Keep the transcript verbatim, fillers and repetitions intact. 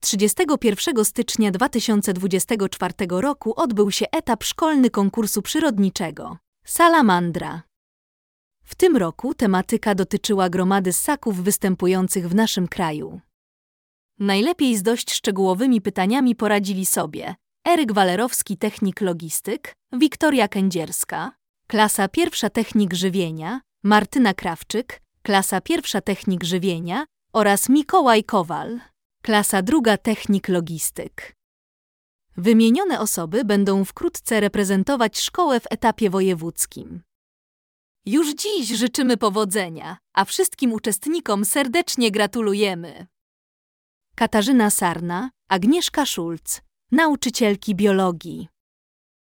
trzydziestego pierwszego stycznia dwa tysiące dwudziestego czwartego roku odbył się etap szkolny konkursu przyrodniczego Salamandra. W tym roku tematyka dotyczyła gromady ssaków występujących w naszym kraju. Najlepiej z dość szczegółowymi pytaniami poradzili sobie Eryk Walerowski, technik logistyk, Wiktoria Kędzierska, klasa pierwsza technik żywienia, Martyna Krawczyk, klasa pierwsza technik żywienia oraz Mikołaj Kowal, klasa druga technik logistyk. Wymienione osoby będą wkrótce reprezentować szkołę w etapie wojewódzkim. Już dziś życzymy powodzenia, a wszystkim uczestnikom serdecznie gratulujemy. Katarzyna Sarna, Agnieszka Szulc, nauczycielki biologii.